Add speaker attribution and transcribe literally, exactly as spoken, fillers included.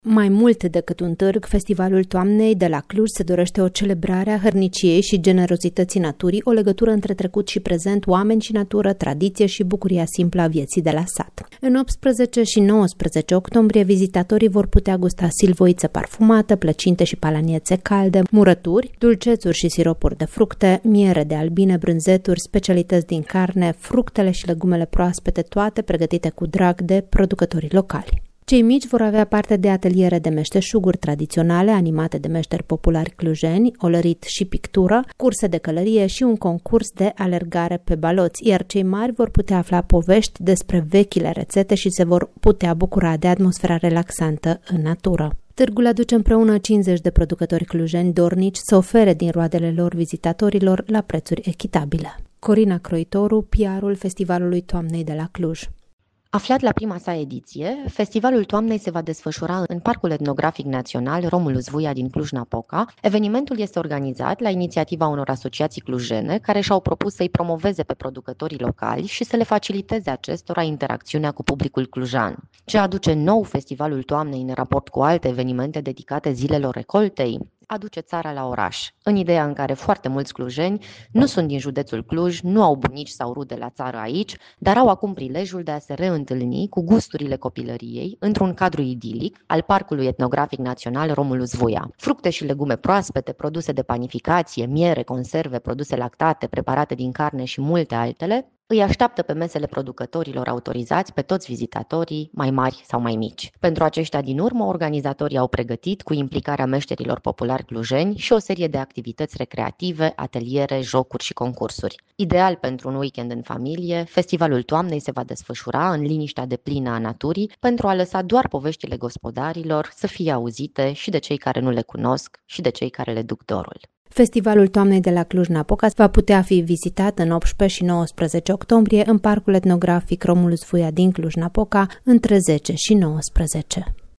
Speaker 1: Mai mult decât un târg, Festivalul Toamnei de la Cluj se dorește o celebrare a hărniciei și generozității naturii, o legătură între trecut și prezent, oameni și natură, tradiție și bucuria simplă a vieții de la sat. În optsprezece și nouăsprezece octombrie, vizitatorii vor putea gusta silvoiță parfumată, plăcinte și palaniețe calde, murături, dulcețuri și siropuri de fructe, miere de albine, brânzeturi, specialități din carne, fructele și legumele proaspete, toate pregătite cu drag de producătorii locali. Cei mici vor avea parte de ateliere de meșteșuguri tradiționale, animate de meșteri populari clujeni, olărit și pictură, curse de călărie și un concurs de alergare pe baloți, iar cei mari vor putea afla povești despre vechile rețete și se vor putea bucura de atmosfera relaxantă în natură. Târgul aduce împreună cincizeci de producători clujeni dornici să ofere din roadele lor vizitatorilor la prețuri echitabile. Corina Croitoru, P R-ul Festivalului Toamnei de la Cluj.
Speaker 2: Aflat la prima sa ediție, Festivalul Toamnei se va desfășura în Parcul Etnografic Național Romulus Vuia din Cluj-Napoca. Evenimentul este organizat la inițiativa unor asociații clujene care și-au propus să-i promoveze pe producătorii locali și să le faciliteze acestora interacțiunea cu publicul clujan. Ce aduce nou Festivalul Toamnei în raport cu alte evenimente dedicate zilelor recoltei? Aduce țara la oraș, în ideea în care foarte mulți clujeni nu sunt din județul Cluj, nu au bunici sau rude la țară aici, dar au acum prilejul de a se reîntâlni cu gusturile copilăriei într-un cadru idilic al Parcului Etnografic Național Romulus Vuia. Fructe și legume proaspete, produse de panificație, miere, conserve, produse lactate, preparate din carne și multe altele, îi așteaptă pe mesele producătorilor autorizați pe toți vizitatorii, mai mari sau mai mici. Pentru aceștia din urmă, organizatorii au pregătit, cu implicarea meșterilor populari clujeni, și o serie de activități recreative, ateliere, jocuri și concursuri. Ideal pentru un weekend în familie, Festivalul Toamnei se va desfășura în liniștea deplină a naturii pentru a lăsa doar poveștile gospodarilor să fie auzite și de cei care nu le cunosc și de cei care le duc dorul.
Speaker 1: Festivalul Toamnei de la Cluj-Napoca va putea fi vizitat în optsprezece și nouăsprezece octombrie în Parcul Etnografic Romulus Vuia din Cluj-Napoca între zece și nouăsprezece.